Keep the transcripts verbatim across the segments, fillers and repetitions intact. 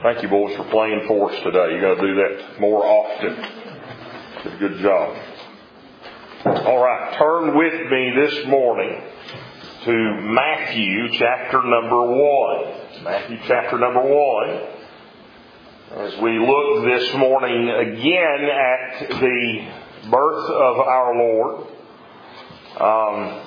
Thank you, boys, for playing for us today. You got to do that more often. Did a good job. All right, turn with me this morning to Matthew chapter number one. Matthew chapter number one. As we look this morning again at the birth of our Lord. Um,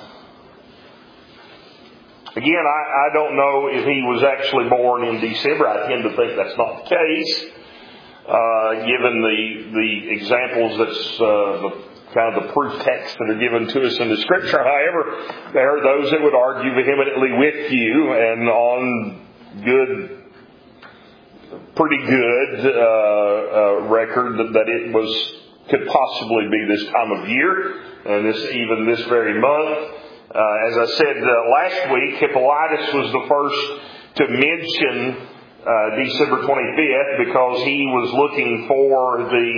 Again, I, I don't know if he was actually born in December. I tend to think that's not the case, uh, given the the examples that's uh, the kind of the proof texts that are given to us in the Scripture. However, there are those that would argue vehemently with you and on good, pretty good uh, uh, record that, that it was could possibly be this time of year and this even this very month. Uh, as I said uh, last week, Hippolytus was the first to mention uh, December twenty-fifth because he was looking for the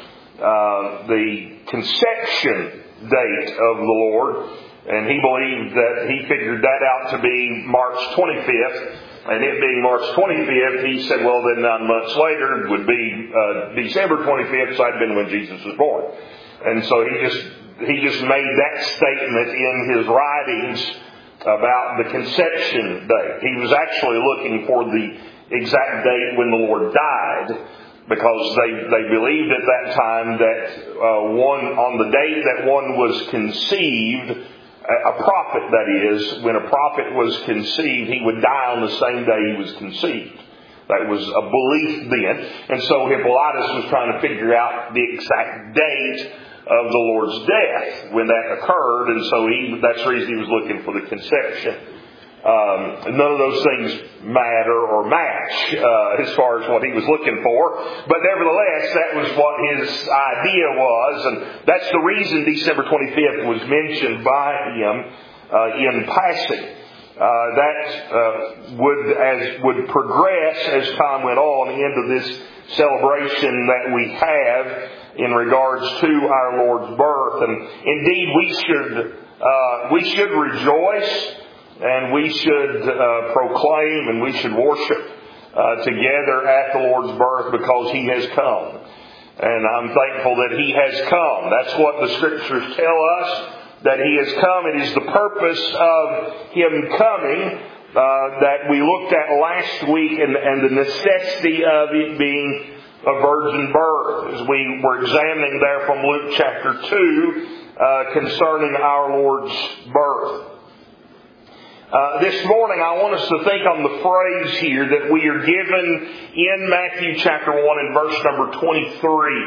uh, the conception date of the Lord, and he believed that he figured that out to be March twenty-fifth. And it being March twenty-fifth, he said, well, then nine months later would be uh, December twenty-fifth, so that'd been when Jesus was born. And so he just he just made that statement in his writings about the conception date. He was actually looking for the exact date when the Lord died, because they, they believed at that time that uh, one on the date that one was conceived, a prophet that is, when a prophet was conceived, he would die on the same day he was conceived. That was a belief then. And so Hippolytus was trying to figure out the exact date of the Lord's death when that occurred, and so he that's the reason he was looking for the conception. Um, none of those things matter or match uh, as far as what he was looking for, but nevertheless, that was what his idea was, and that's the reason December twenty-fifth was mentioned by him uh, in passing. Uh, that uh, would as would progress as time went on into this celebration that we have in regards to our Lord's birth. And indeed, we should uh, we should rejoice, and we should uh, proclaim, and we should worship uh, together at the Lord's birth, because He has come. And I'm thankful that He has come. That's what the Scriptures tell us, that He has come. It is the purpose of Him coming uh, that we looked at last week, and, and the necessity of it being a virgin birth, as we were examining there from Luke chapter two uh, concerning our Lord's birth. Uh, this morning I want us to think on the phrase here that we are given in Matthew chapter one and verse number twenty-three.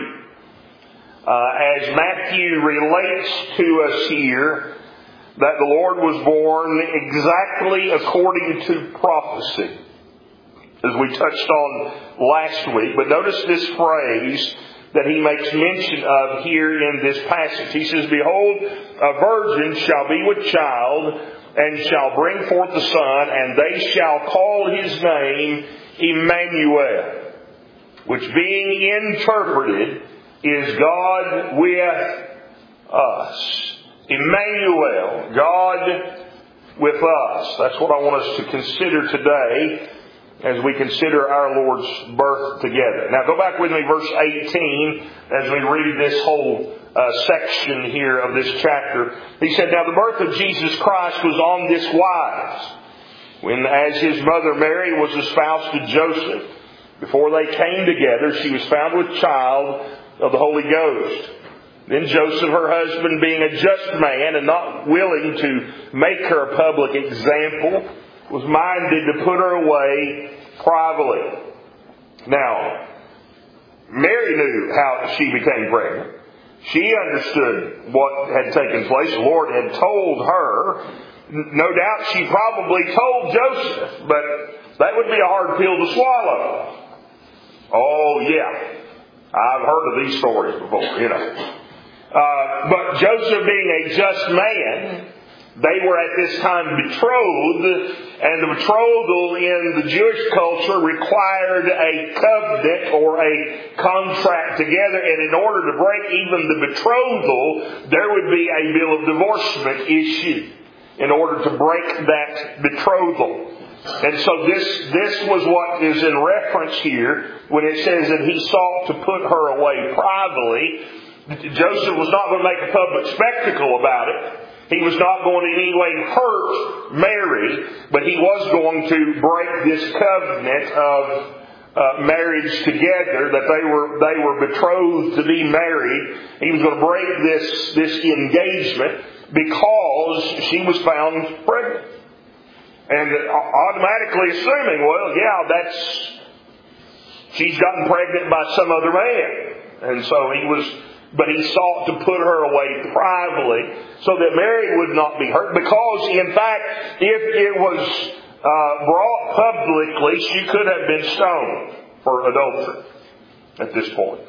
Uh, as Matthew relates to us here that the Lord was born exactly according to prophecy, as we touched on last week. But notice this phrase that he makes mention of here in this passage. He says, behold, a virgin shall be with child, and shall bring forth a son, and they shall call his name Emmanuel, which being interpreted is God with us. Emmanuel, God with us. That's what I want us to consider today as we consider our Lord's birth together. Now go back with me, verse eighteen, as we read this whole uh, section here of this chapter. He said, now the birth of Jesus Christ was on this wise, when as his mother Mary was espoused to Joseph, before they came together, she was found with child of the Holy Ghost. Then Joseph, her husband, being a just man and not willing to make her a public example, was minded to put her away privately. Now, Mary knew how she became pregnant. She understood what had taken place. The Lord had told her. No doubt she probably told Joseph, but that would be a hard pill to swallow. Oh, yeah. I've heard of these stories before, you know. Uh, but Joseph being a just man, they were at this time betrothed, and the betrothal in the Jewish culture required a covenant or a contract together, and in order to break even the betrothal, there would be a bill of divorcement issued in order to break that betrothal. And so this, this was what is in reference here when it says that he sought to put her away privately. Joseph was not going to make a public spectacle about it. He was not going to in any way hurt Mary, but he was going to break this covenant of uh, marriage together, that they were they were betrothed to be married. He was going to break this, this engagement because she was found pregnant. And automatically assuming, well, yeah, that's, she's gotten pregnant by some other man. And so he was, but he sought to put her away privately so that Mary would not be hurt. Because, in fact, if it was uh, brought publicly, she could have been stoned for adultery at this point.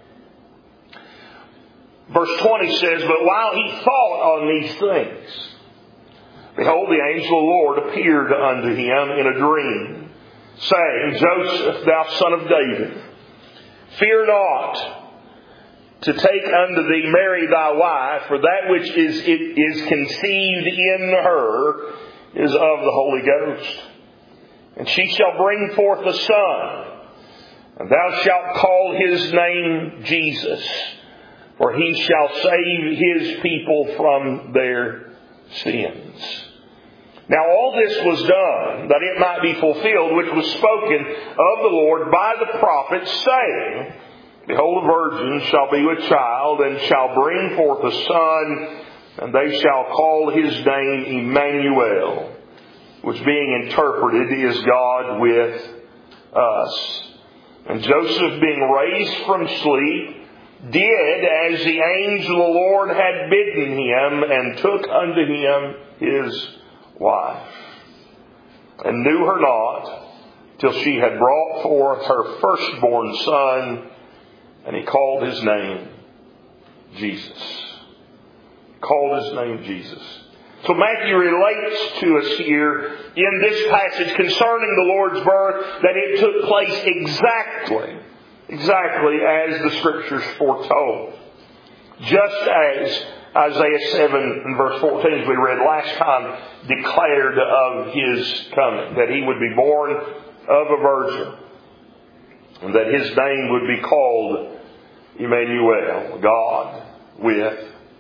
Verse twenty says, but while he thought on these things, behold, the angel of the Lord appeared unto him in a dream, saying, Joseph, thou son of David, fear not to take unto thee Mary thy wife, for that which is, it is conceived in her is of the Holy Ghost. And she shall bring forth a son, and thou shalt call his name Jesus, for he shall save his people from their sins. Now all this was done that it might be fulfilled, which was spoken of the Lord by the prophet, saying, behold, a virgin shall be with child, and shall bring forth a son, and they shall call his name Emmanuel, which being interpreted is God with us. And Joseph, being raised from sleep, did as the angel of the Lord had bidden him, and took unto him his wife, and knew her not till she had brought forth her firstborn son, and he called his name Jesus. Called his name Jesus. So Matthew relates to us here in this passage concerning the Lord's birth that it took place exactly, exactly as the Scriptures foretold. Just as Isaiah seven and verse fourteen, as we read last time, declared of His coming, that He would be born of a virgin, and that His name would be called Emmanuel, God with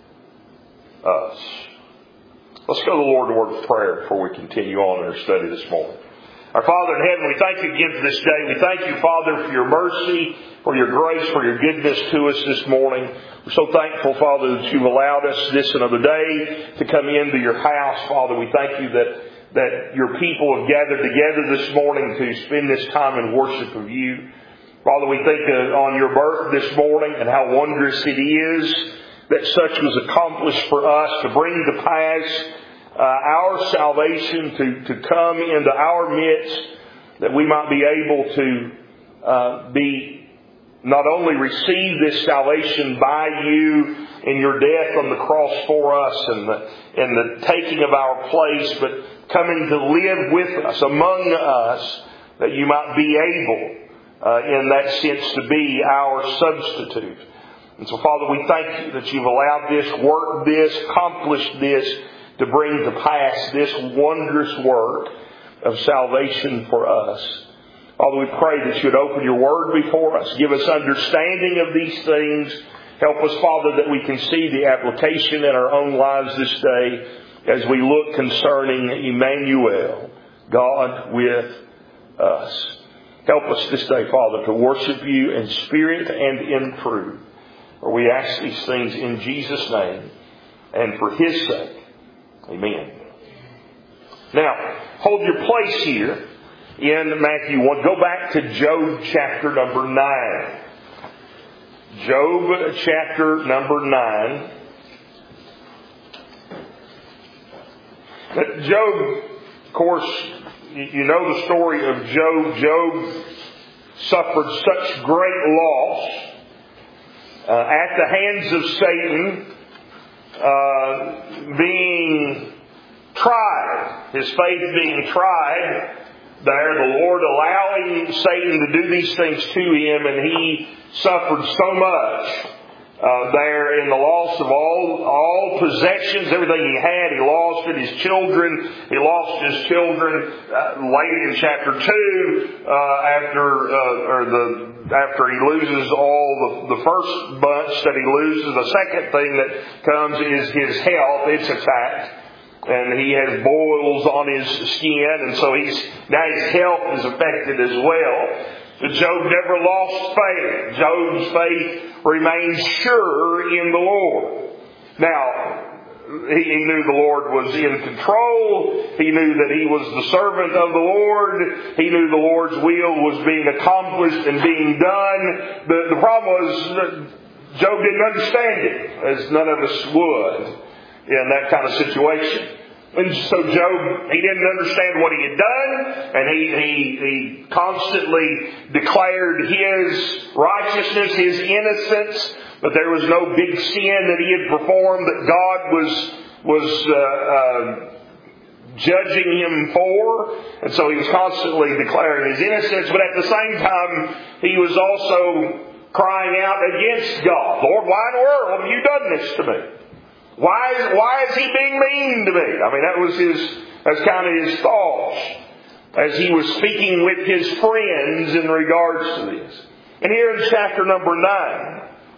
us. Let's go to the Lord in a word of prayer before we continue on in our study this morning. Our Father in heaven, we thank you again for this day. We thank you, Father, for your mercy, for your grace, for your goodness to us this morning. We're so thankful, Father, that you've allowed us this another day to come into your house. Father, we thank you that, that your people have gathered together this morning to spend this time in worship of you. Father, we think on your birth this morning and how wondrous it is that such was accomplished for us to bring to pass uh, our salvation, to, to come into our midst, that we might be able to uh, be not only receive this salvation by you in your death on the cross for us and the, and the taking of our place, but coming to live with us, among us, that you might be able, uh, in that sense, to be our substitute. And so, Father, we thank you that you've allowed this, worked this, accomplished this, to bring to pass this wondrous work of salvation for us. Father, we pray that you would open your word before us. Give us understanding of these things. Help us, Father, that we can see the application in our own lives this day as we look concerning Emmanuel, God with us. Help us this day, Father, to worship you in spirit and in truth. For we ask these things in Jesus' name and for His sake. Amen. Now, hold your place here in Matthew one. Go back to Job chapter number nine. Job chapter number nine. Job, of course, you know the story of Job. Job suffered such great loss uh, at the hands of Satan, uh, being tried, his faith being tried there, the Lord allowing Satan to do these things to him, and he suffered so much Uh, there in the loss of all all possessions, everything he had, he lost it. His children, he lost his children. Uh, late in chapter two, uh, after uh, or the after he loses all the, the first bunch that he loses, the second thing that comes is his health. It's attacked, and he has boils on his skin, and so he's now his health is affected as well. But Job never lost faith. Job's faith remained sure in the Lord. Now, he, he knew the Lord was in control. He knew that he was the servant of the Lord. He knew the Lord's will was being accomplished and being done. The, the problem was that Job didn't understand it, as none of us would in that kind of situation. And so Job, he didn't understand what he had done, and he, he, he constantly declared his righteousness, his innocence, but there was no big sin that he had performed that God was, was, uh, uh, judging him for. And so he was constantly declaring his innocence, but at the same time, he was also crying out against God. Lord, why in the world have you done this to me? Why is, why is he being mean to me? I mean, that was his, that's kind of his thoughts as he was speaking with his friends in regards to this. And here in chapter number nine,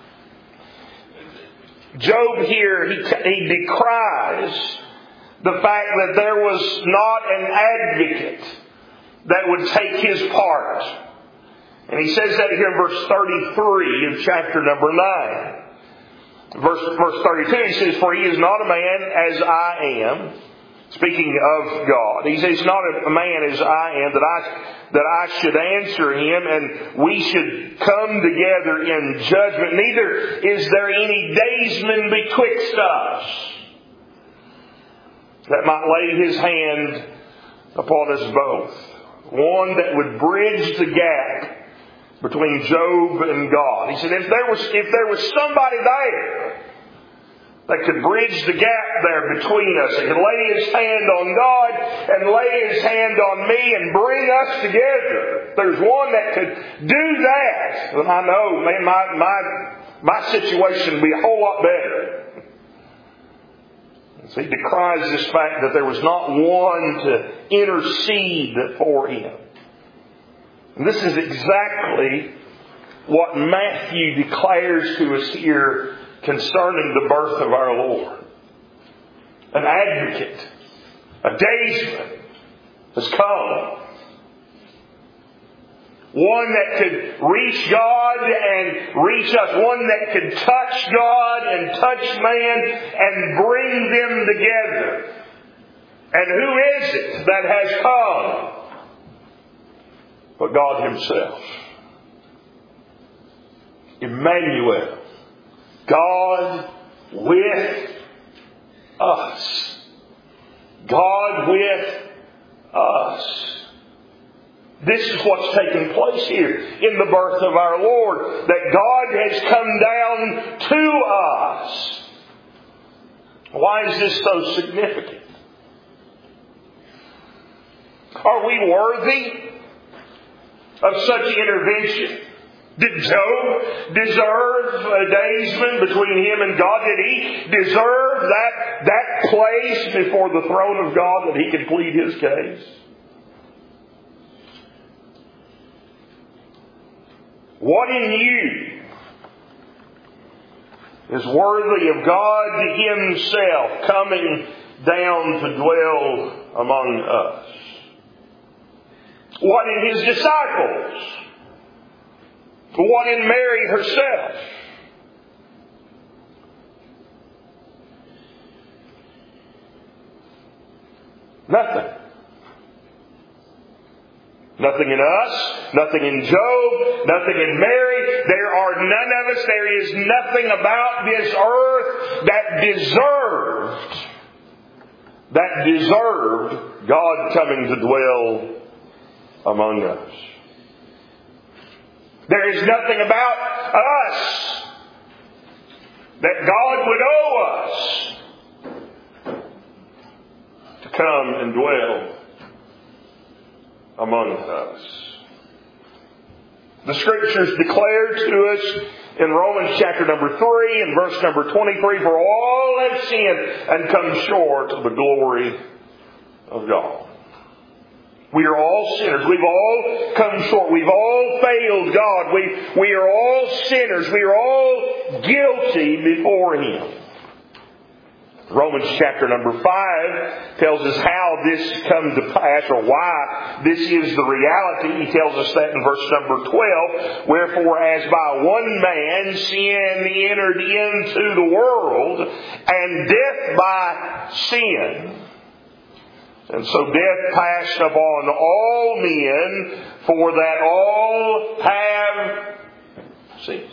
Job here, he, he decries the fact that there was not an advocate that would take his part. And he says that here in verse thirty-three of chapter number nine. Verse, verse thirty-two, he says, "For he is not a man as I am." Speaking of God. He says, "Not a man as I am, that I, that I should answer him, and we should come together in judgment. Neither is there any daysman betwixt us that might lay his hand upon us both." One that would bridge the gap between Job and God. He said, if there was, if there was somebody there that could bridge the gap there between us, that could lay his hand on God and lay his hand on me and bring us together, if there's one that could do that, then I know, man, my, my, my situation would be a whole lot better. So he decries this fact that there was not one to intercede for him. And this is exactly what Matthew declares to us here concerning the birth of our Lord. An advocate, a daysman has come. One that could reach God and reach us. One that could touch God and touch man and bring them together. And who is it that has come? But God Himself. Emmanuel. God with us. God with us. This is what's taking place here in the birth of our Lord. That God has come down to us. Why is this so significant? Are we worthy of such intervention? Did Job deserve a daysman between him and God? Did he deserve that, that place before the throne of God that he could plead his case? What in you is worthy of God Himself coming down to dwell among us? What in His disciples? What in Mary herself? Nothing. Nothing in us, nothing in Job, nothing in Mary. There are none of us, there is nothing about this earth that deserved, that deserved God coming to dwell among us. There is nothing about us that God would owe us to come and dwell among us. The Scriptures declare to us In Romans chapter number three and verse number twenty-three, for all have sinned and come short of the glory of God. We are all sinners. We've all come short. We've all failed God. We, we are all sinners. We are all guilty before Him. Romans chapter number five tells us how this comes to pass, or why this is the reality. He tells us that in verse number twelve. Wherefore, as by one man sin entered into the world, and death by sin. And so death passed upon all men, for that all have sinned.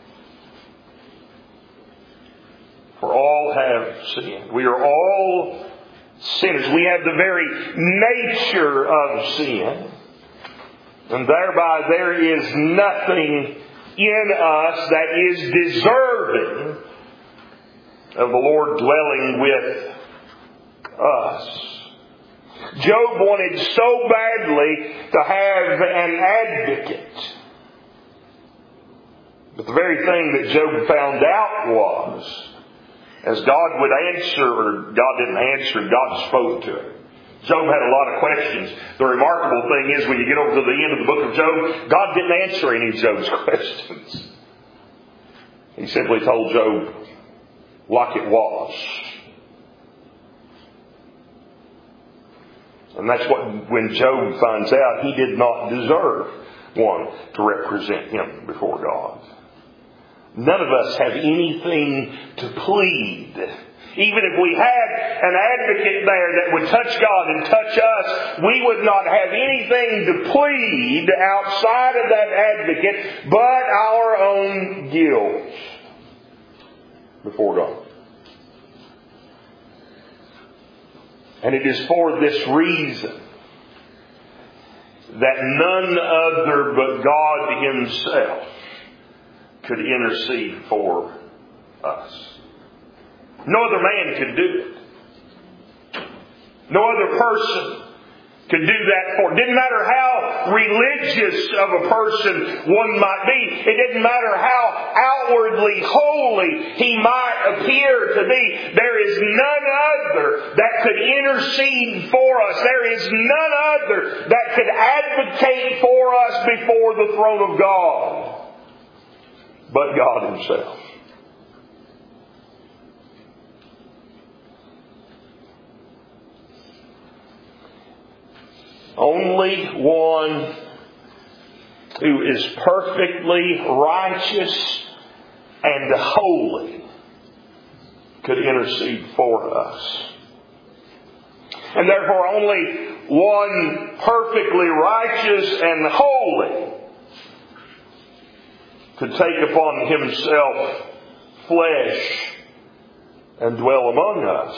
For all have sinned. We are all sinners. We have the very nature of sin. And thereby there is nothing in us that is deserving of the Lord dwelling with us. Job wanted so badly to have an advocate. But the very thing that Job found out was, as God would answer, or God didn't answer, God spoke to him. Job had a lot of questions. The remarkable thing is, when you get over to the end of the book of Job, God didn't answer any of Job's questions. He simply told Job, like it was. And that's what, when Job finds out, he did not deserve one to represent him before God. None of us have anything to plead. Even if we had an advocate there that would touch God and touch us, we would not have anything to plead outside of that advocate but our own guilt before God. And it is for this reason that none other but God Himself could intercede for us. No other man could do it. No other person could do that for. It didn't matter how religious of a person one might be. It didn't matter how outwardly holy he might appear to be. There is none other that could intercede for us. There is none other that could advocate for us before the throne of God but God Himself. Only one who is perfectly righteous and holy could intercede for us. And therefore only one perfectly righteous and holy could take upon Himself flesh and dwell among us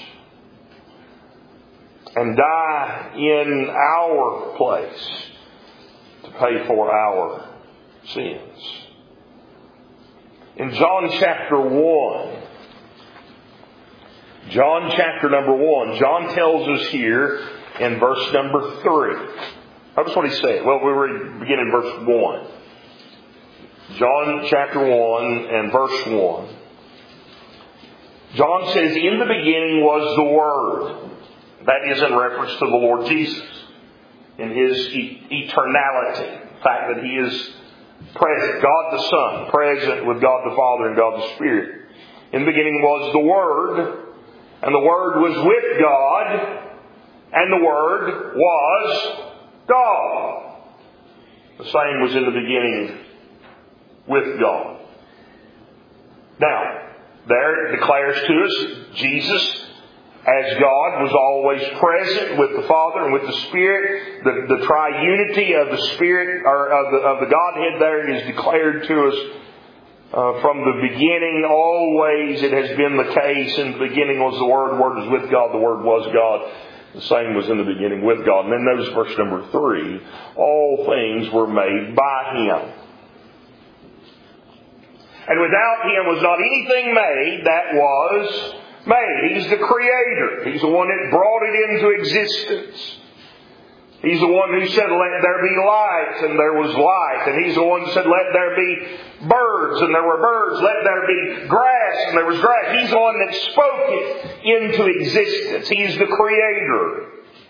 and die in our place to pay for our sins. In John chapter one, John chapter number one, John tells us here in verse number three. Notice what he said. Well, we were beginning in verse one. John chapter one and verse one. John says, in the beginning was the Word. That is in reference to the Lord Jesus in His e- eternality. The fact that He is present. God the Son, present with God the Father and God the Spirit. In the beginning was the Word, and the Word was with God, and the Word was God. The same was in the beginning with God. Now, there it declares to us Jesus, as God, was always present with the Father and with the Spirit. The, the triunity of the Spirit, or of the, of the Godhead there, is declared to us uh, from the beginning. Always it has been the case. In the beginning was the Word. The Word was with God. The Word was God. The same was in the beginning with God. And then notice verse number three. All things were made by Him. And without Him was not anything made that was made. He's the Creator. He's the one that brought it into existence. He's the one who said, let there be light, and there was light. And He's the one who said, let there be birds, and there were birds. Let there be grass, and there was grass. He's the one that spoke it into existence. He's the Creator.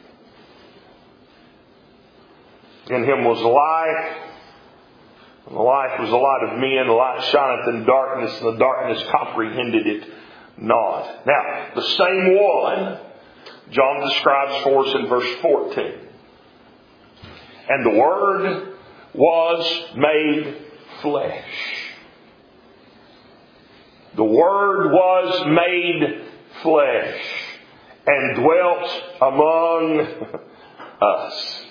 In Him was life, and the life was the light of men. The light shineth in darkness, and the darkness comprehended it not. Now, the same one, John describes for us in verse fourteen. And the Word was made flesh. The Word was made flesh and dwelt among us.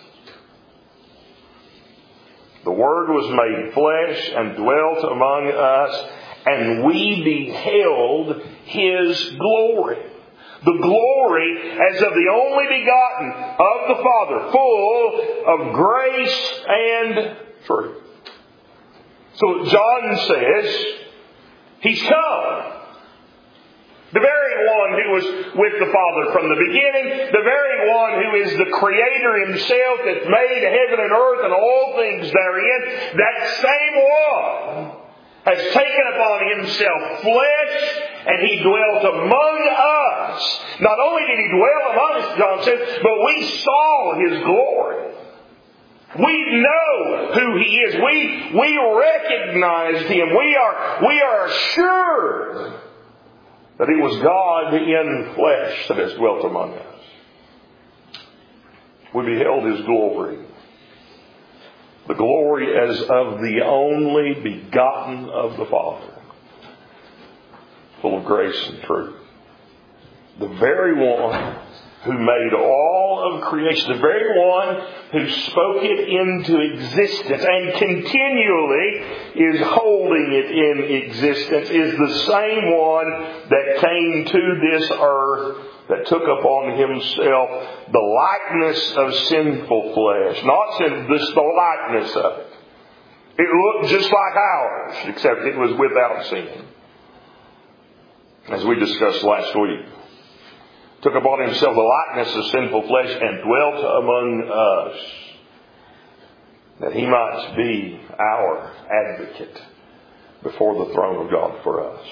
The Word was made flesh and dwelt among us, and we beheld His glory. The glory as of the only begotten of the Father, full of grace and truth. So John says, He's come. The very one who was with the Father from the beginning, the very one who is the Creator Himself that made heaven and earth and all things therein, that same one has taken upon Himself flesh, and He dwelt among us. Not only did He dwell among us, John says, but we saw His glory. We know who He is. We, we recognized Him. We are, we are assured that it was God in flesh that has dwelt among us. We beheld His glory. The glory as of the only begotten of the Father, full of grace and truth. The very one who made all of creation, the very one who spoke it into existence and continually is holding it in existence, is the same one that came to this earth, that took upon Himself the likeness of sinful flesh. Not sin, just the likeness of it. It looked just like ours, except it was without sin. As we discussed last week. Took upon Himself the likeness of sinful flesh and dwelt among us, that He might be our advocate before the throne of God for us.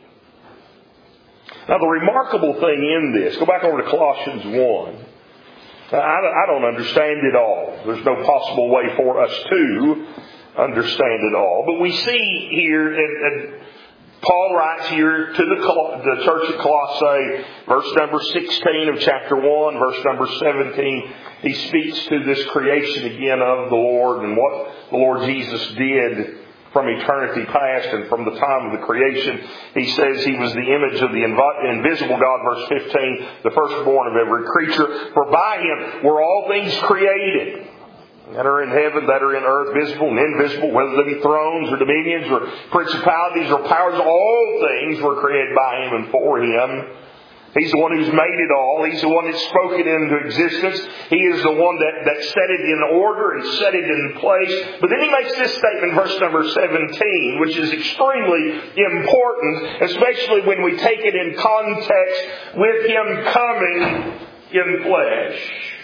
Now the remarkable thing in this, go back over to Colossians one. I don't understand it all. There's no possible way for us to understand it all. But we see here, and Paul writes here to the, the church at Colossae, verse number sixteen of chapter one, verse number seventeen. He speaks to this creation again of the Lord and what the Lord Jesus did from eternity past and from the time of the creation. He says He was the image of the invisible God, verse fifteen, the firstborn of every creature. For by Him were all things created, that are in heaven, that are in earth, visible and invisible, whether they be thrones or dominions or principalities or powers. All things were created by Him and for Him. He's the one who's made it all. He's the one that spoke it into existence. He is the one that, that set it in order and set it in place. But then he makes this statement, verse number seventeen, which is extremely important, especially when we take it in context with Him coming in flesh.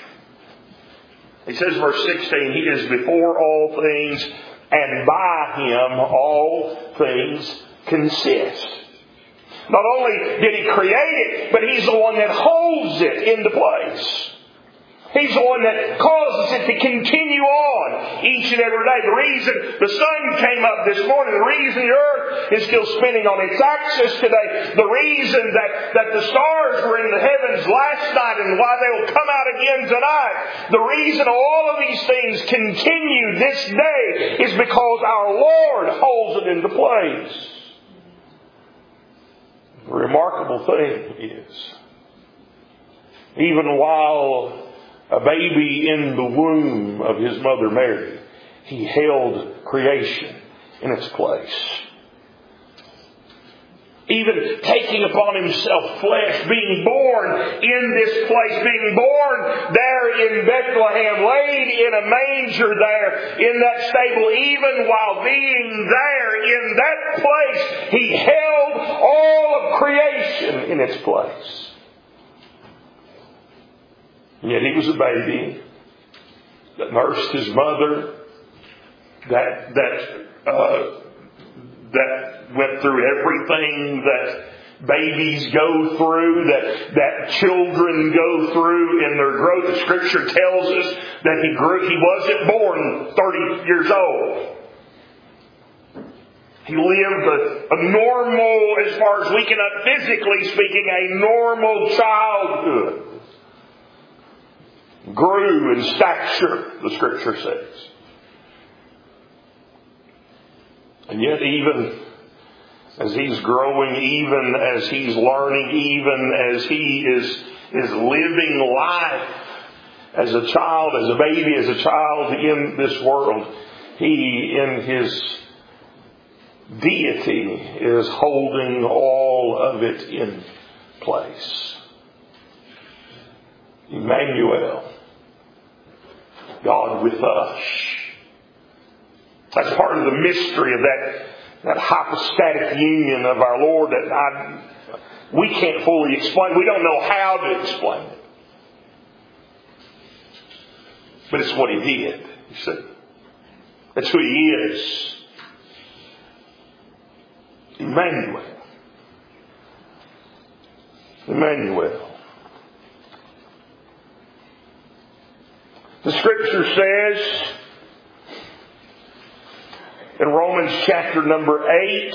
He says, verse sixteen, He is before all things, and by Him all things consist. Not only did He create it, but He's the one that holds it into place. He's the one that causes it to continue on each and every day. The reason the sun came up this morning, the reason the earth is still spinning on its axis today, the reason that, that the stars were in the heavens last night and why they will come out again tonight, the reason all of these things continue this day is because our Lord holds it into place. The remarkable thing is, even while a baby in the womb of His mother Mary, He held creation in its place. Even taking upon Himself flesh, being born in this place, being born there in Bethlehem, laid in a manger there in that stable, even while being there in that place, He held all of creation in its place. Yet He was a baby. that nursed his mother, that that uh, that went through everything that babies go through, that that children go through in their growth. The Scripture tells us that he grew. He wasn't born thirty years old. He lived a, a normal, as far as we can, physically speaking, a normal childhood. Grew in stature, the Scripture says. And yet even as he's growing, even as he's learning, even as he is, is living life as a child, as a baby, as a child in this world, he, in his deity, is holding all of it in place. Emmanuel, God with us. That's part of the mystery of that, that hypostatic union of our Lord that I, we can't fully explain. We don't know how to explain it. But it's what He did, you see. That's who He is. Emmanuel. Emmanuel. The Scripture says in Romans chapter number eight,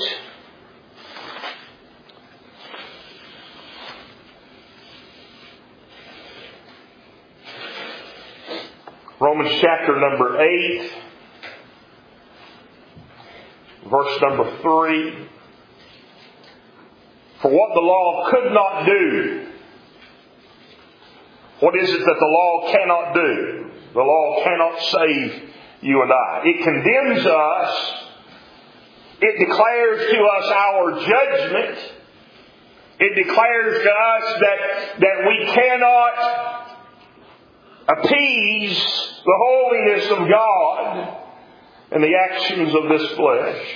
Romans chapter number eight, verse number three, for what the law could not do. What is it that the law cannot do? The law cannot save you and I. It condemns us. It declares to us our judgment. It declares to us that, that we cannot appease the holiness of God and the actions of this flesh.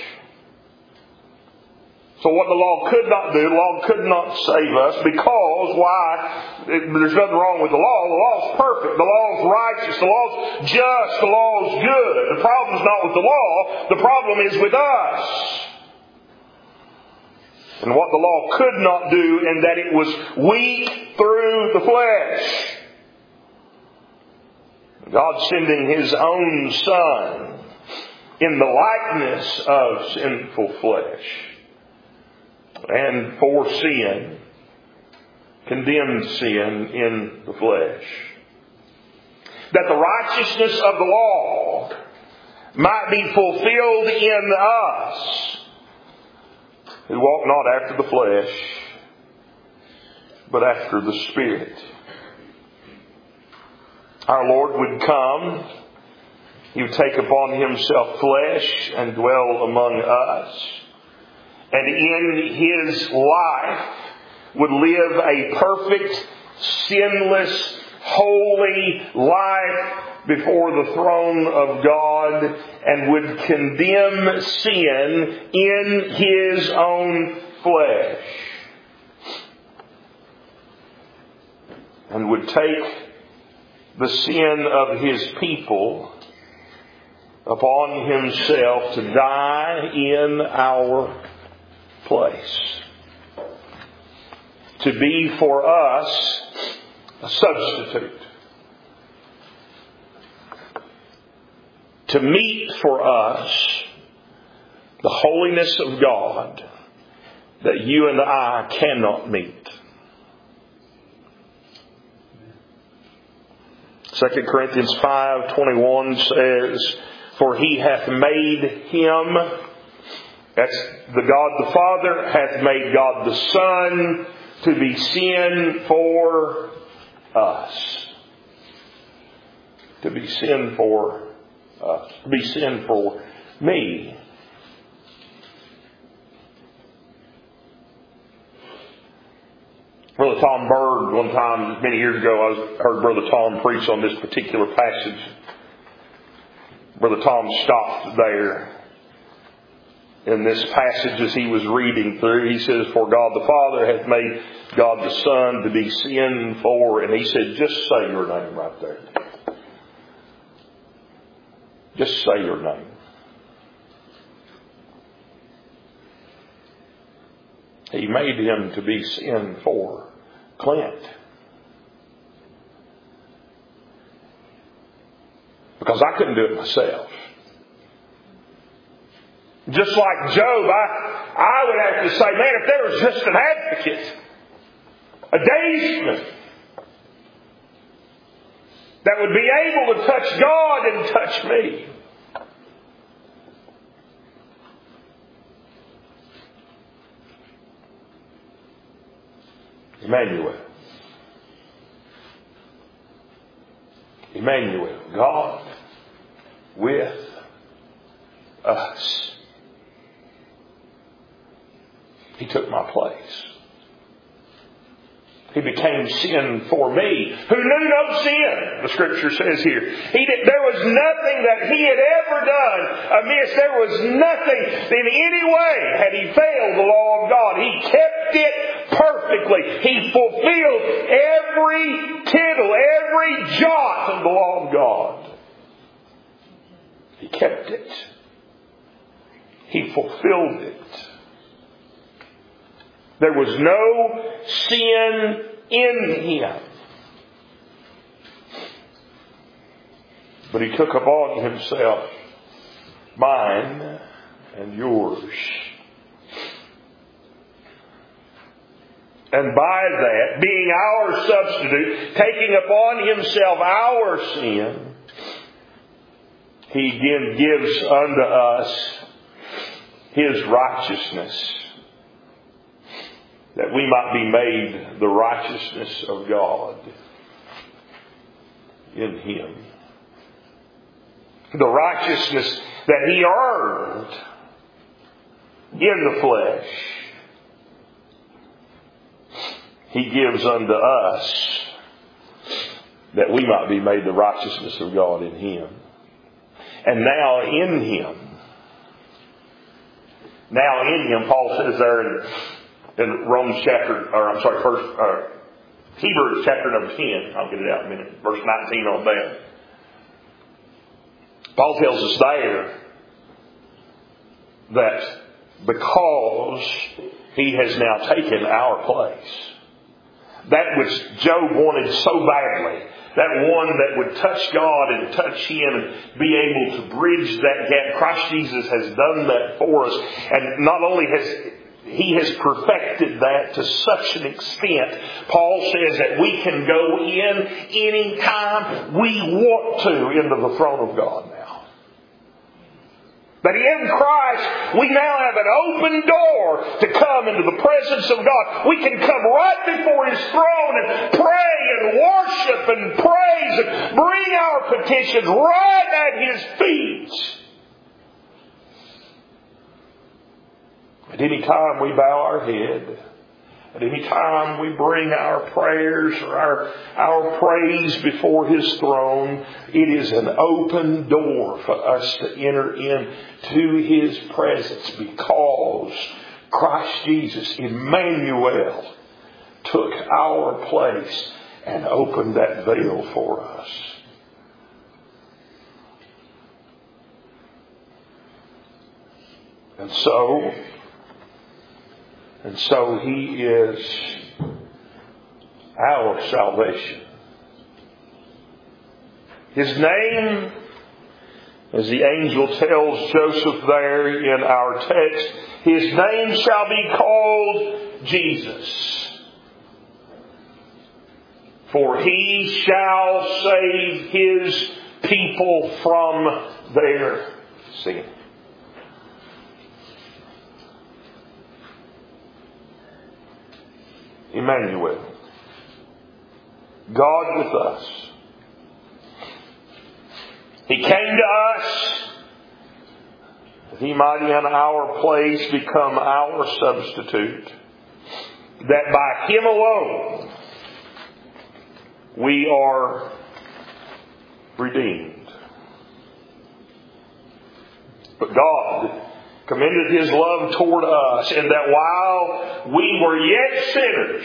So what the law could not do, the law could not save us because, why? There's nothing wrong with the law. The law's perfect. The law's righteous. The law's just. The law's good. The problem's not with the law. The problem is with us. And what the law could not do, in that it was weak through the flesh. God sending His own Son in the likeness of sinful flesh, and for sin, condemned sin in the flesh, that the righteousness of the law might be fulfilled in us, who walk not after the flesh, but after the Spirit. Our Lord would come. He would take upon Himself flesh and dwell among us. And in His life would live a perfect, sinless, holy life before the throne of God, and would condemn sin in His own flesh. And would take the sin of His people upon Himself to die in our place. To be for us a substitute. To meet for us the holiness of God that you and I cannot meet. Second Corinthians five twenty-one says, for He hath made Him, that's the God the Father, hath made God the Son to be sin for us. To be sin for us. To be sin for me. Brother Tom Bird, one time, many years ago, I heard Brother Tom preach on this particular passage. Brother Tom stopped there in this passage as he was reading through. He says, for God the Father hath made God the Son to be sin for, and he said, just say your name right there. Just say your name. He made him to be sin for Clint. Because I couldn't do it myself. Just like Job, I, I would have to say, man, if there was just an advocate, a daysman, that would be able to touch God and touch me. Emmanuel. Emmanuel. God with us. He took my place. He became sin for me, who knew no sin, the Scripture says here. He did, there was nothing that he had ever done amiss. There was nothing in any way had he failed the law of God. He kept it perfectly. He fulfilled every tittle, every jot of the law of God. He kept it. He fulfilled it. There was no sin in him. But he took upon himself mine and yours. And by that, being our substitute, taking upon himself our sin, he then gives unto us his righteousness, that we might be made the righteousness of God in him. The righteousness that he earned in the flesh, he gives unto us, that we might be made the righteousness of God in him. And now in him, now in him, Paul says there in In Romans chapter, or I'm sorry, first, uh, Hebrews chapter number ten. I'll get it out in a minute. Verse nineteen on that. Paul tells us there that because he has now taken our place, that which Job wanted so badly, that one that would touch God and touch him and be able to bridge that gap, Christ Jesus has done that for us. And not only has He has perfected that to such an extent, Paul says that we can go in any time we want to into the throne of God now. That in Christ, we now have an open door to come into the presence of God. We can come right before His throne and pray and worship and praise and bring our petitions right at His feet. At any time we bow our head, at any time we bring our prayers or our, our praise before His throne, it is an open door for us to enter into His presence, because Christ Jesus, Emmanuel, took our place and opened that veil for us. And so, And so He is our salvation. His name, as the angel tells Joseph there in our text, His name shall be called Jesus. For He shall save His people from their sin. Emmanuel, God with us. He came to us that He might in our place become our substitute, that by Him alone we are redeemed. But God commended His love toward us, in that while we were yet sinners,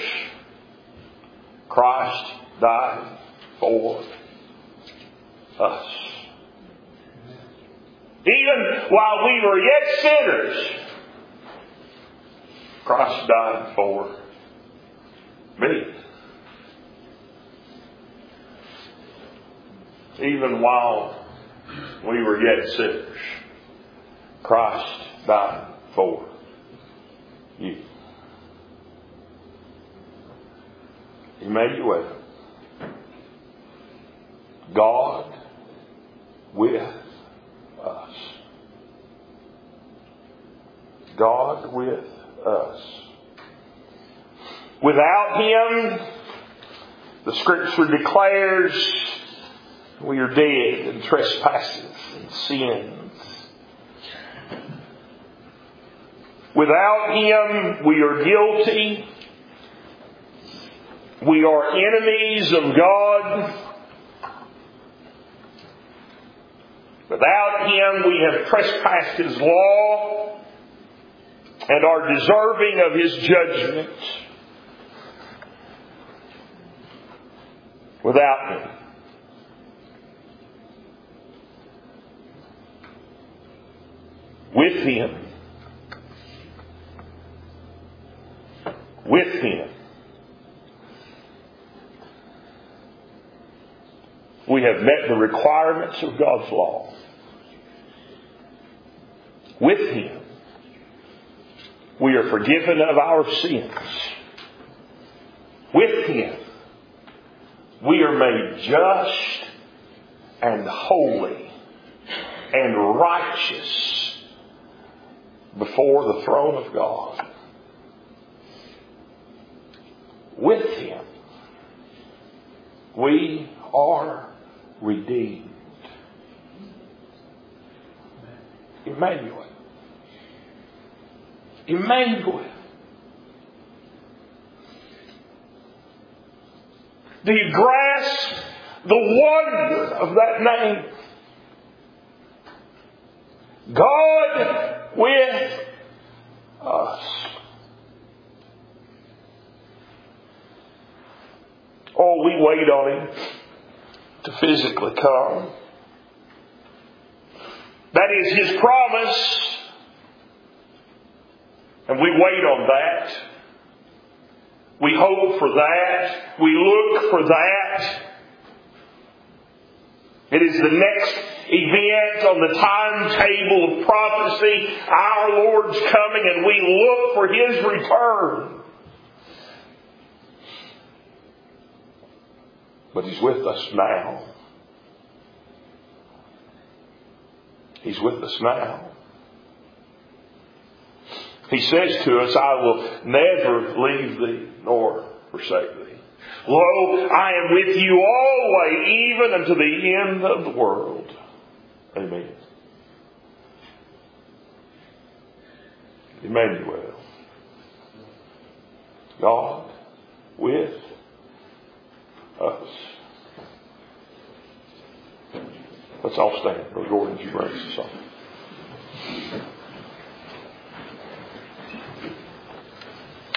Christ died for us. Even while we were yet sinners, Christ died for me. Even while we were yet sinners, Christ died for you. Emmanuel, God with us. God with us. Without Him, the Scripture declares, we are dead in trespasses and sins. Without Him, we are guilty. We are enemies of God. Without Him, we have trespassed His law and are deserving of His judgment. Without Him. With Him. With Him. We have met the requirements of God's law. With Him, we are forgiven of our sins. With Him, we are made just and holy and righteous before the throne of God. With Him, we are redeemed. Emmanuel. Emmanuel. Do you grasp the wonder of that name? God with us. Oh, we wait on Him to physically come. That is His promise. And we wait on that. We hope for that. We look for that. It is the next event on the timetable of prophecy. Our Lord's coming, and we look for His return. But He's with us now. He's with us now. He says to us, I will never leave thee nor forsake thee. Lo, I am with you always, even unto the end of the world. Amen. Emmanuel. God with us. Let's all stand. Brother Gordon, you bring us a song.